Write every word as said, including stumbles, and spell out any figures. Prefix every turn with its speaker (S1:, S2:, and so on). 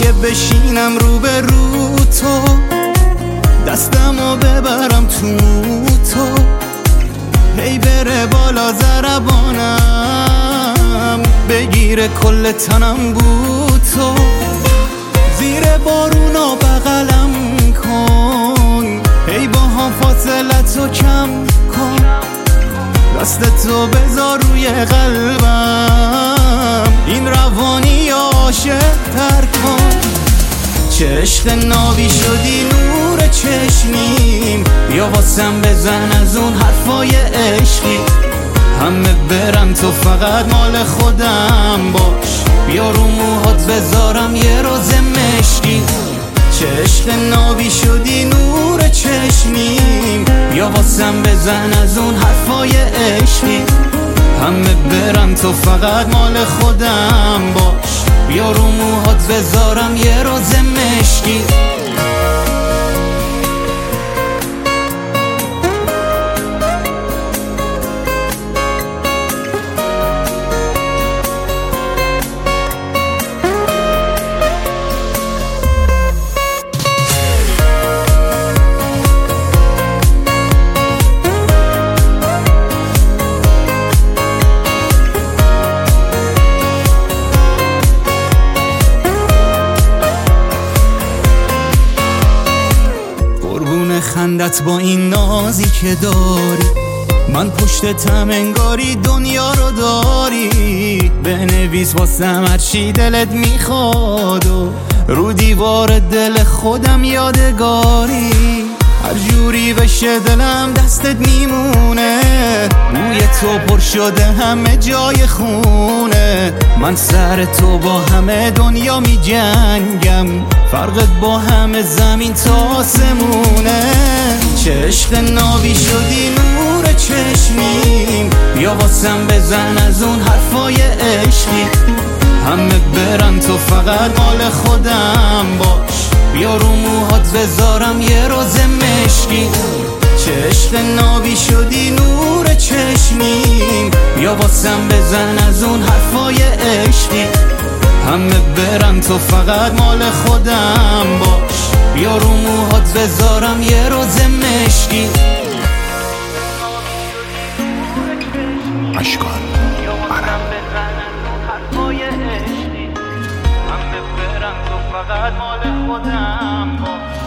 S1: که بشینم رو به رو تو، دستمو ببرم تو تو، هی بره بالا ضربانم، بگیره کل تنم بو تو، زیر بارونا بغلم کن، هی با هم فاصلتو کم کن، دستتو بذار روی قلبم، این روانی عاشق تر کن. چه عشق نابی شدی نور چشمیم، بیا واسم بزن از اون حرفای عشقی، همه برن تو فقط مال خودم باش، بیا رو موهات بذارم یه روز مشکی. چه عشق نابی شدی نور چشمیم، بیا واسم بزن از اون حرفای عشقی، همه برن تو فقط مال خودم باش، بیا رو موهات بذارم یه روز مشکی. خندت با این نازی که داری، من پشتتم انگاری دنیا رو داری، بنویس واسم هرچی دلت میخواد و رو دیوار دل خودم یادگاری، هر جوری بشه دلم دستت میمونه، بوی تو پر شده همه جای خونه، من سر تو با همه دنیا می جنگم، فرقت با همه زمین تا آسمونه. چه عشق نابی شدی نور چشمیم، بیا واسم بزن از اون حرفای عشقی، همه برن تو فقط مال خودم باش، بیا رو موهات بذارم یه روز مشکی. چه عشق نابی شدی نور چشمیم، بیا واسم بزن از اون حرفای عشقی، همه برن تو فقط مال خودم باش، بیا رو موهات بذارم یه روز مشکی.
S2: اشکال
S1: فقط مال خودم باش.